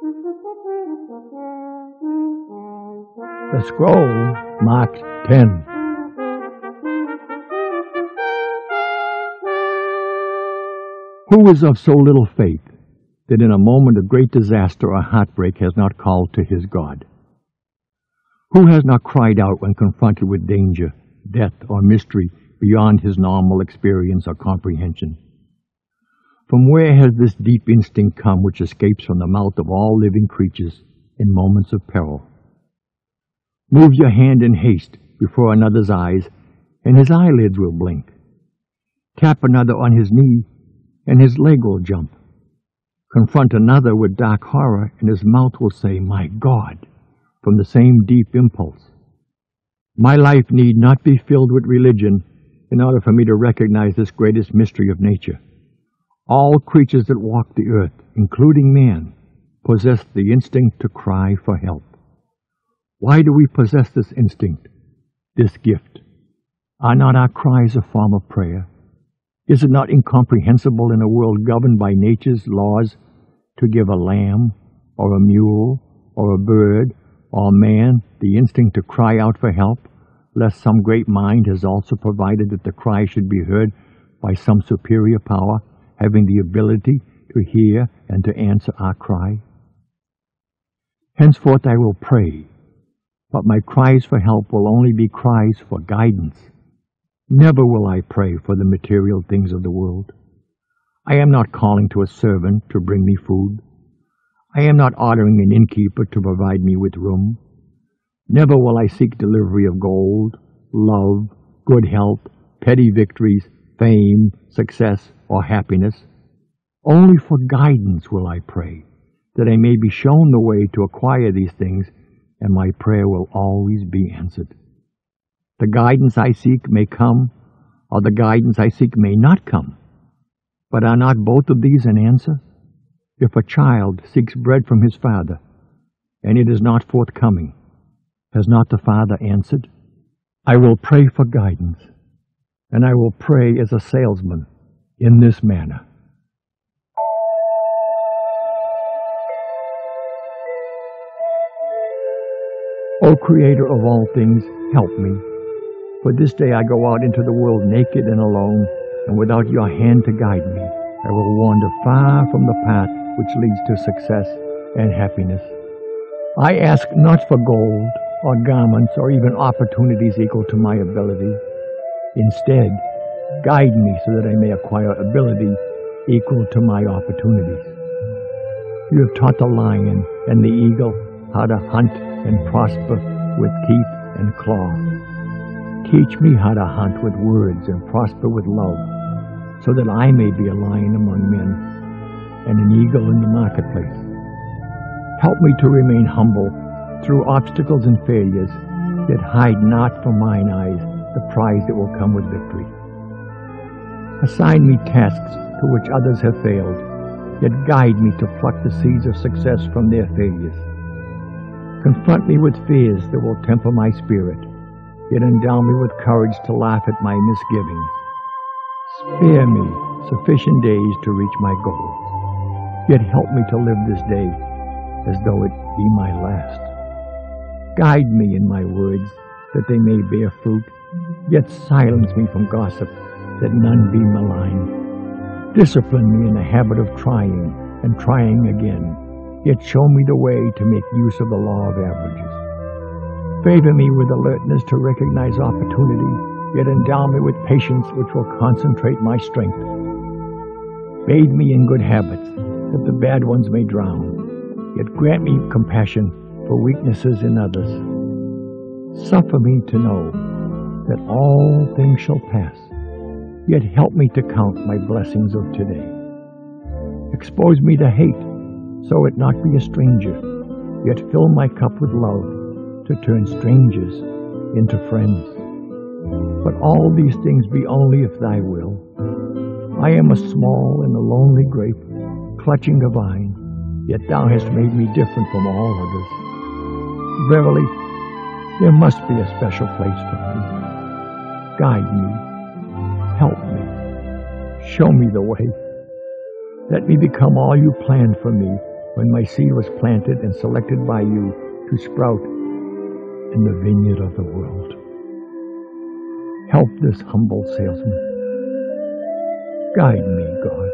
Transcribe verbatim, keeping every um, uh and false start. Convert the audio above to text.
The scroll marked ten. Who is of so little faith that in a moment of great disaster or heartbreak has not called to his God? Who has not cried out when confronted with danger, death, or mystery beyond his normal experience or comprehension? From where has this deep instinct come which escapes from the mouth of all living creatures in moments of peril? Move your hand in haste before another's eyes, and his eyelids will blink. Tap another on his knee, and his leg will jump. Confront another with dark horror, and his mouth will say, "My God," from the same deep impulse. My life need not be filled with religion in order for me to recognize this greatest mystery of nature. All creatures that walk the earth, including man, possess the instinct to cry for help. Why do we possess this instinct, this gift? Are not our cries a form of prayer? Is it not incomprehensible in a world governed by nature's laws to give a lamb, or a mule, or a bird, or a man the instinct to cry out for help, lest some great mind has also provided that the cry should be heard by some superior power, having the ability to hear and to answer our cry? Henceforth I will pray, but my cries for help will only be cries for guidance. Never will I pray for the material things of the world. I am not calling to a servant to bring me food. I am not ordering an innkeeper to provide me with room. Never will I seek delivery of gold, love, good health, petty victories, fame, success, or happiness. Only for guidance will I pray, that I may be shown the way to acquire these things, and my prayer will always be answered. The guidance I seek may come, or the guidance I seek may not come. But are not both of these an answer? If a child seeks bread from his father, and it is not forthcoming, has not the father answered? I will pray for guidance, and I will pray as a salesman in this manner. O Creator of all things, help me. For this day I go out into the world naked and alone, and without your hand to guide me, I will wander far from the path which leads to success and happiness. I ask not for gold, or garments, or even opportunities equal to my ability. Instead, guide me so that I may acquire ability equal to my opportunities. You have taught the lion and the eagle how to hunt and prosper with teeth and claw. Teach me how to hunt with words and prosper with love, so that I may be a lion among men and an eagle in the marketplace. Help me to remain humble through obstacles and failures, yet hide not from mine eyes the prize that will come with victory. Assign me tasks to which others have failed, yet guide me to pluck the seeds of success from their failures. Confront me with fears that will temper my spirit, yet endow me with courage to laugh at my misgivings. Spare me sufficient days to reach my goals, yet help me to live this day as though it be my last. Guide me in my words, that they may bear fruit, yet silence me from gossip, that none be malign. Discipline me in the habit of trying and trying again, yet show me the way to make use of the law of averages. Favor me with alertness to recognize opportunity, yet endow me with patience which will concentrate my strength. Bathe me in good habits, that the bad ones may drown, yet grant me compassion for weaknesses in others. Suffer me to know that all things shall pass, yet help me to count my blessings of today. Expose me to hate, so it not be a stranger, yet fill my cup with love, to turn strangers into friends. But all these things be only if thy will. I am a small and a lonely grape, clutching the vine, yet thou hast made me different from all others. Verily, there must be a special place for me. Guide me, help me, show me the way. Let me become all you planned for me when my seed was planted and selected by you to sprout in the vineyard of the world. Help this humble salesman. Guide me, God.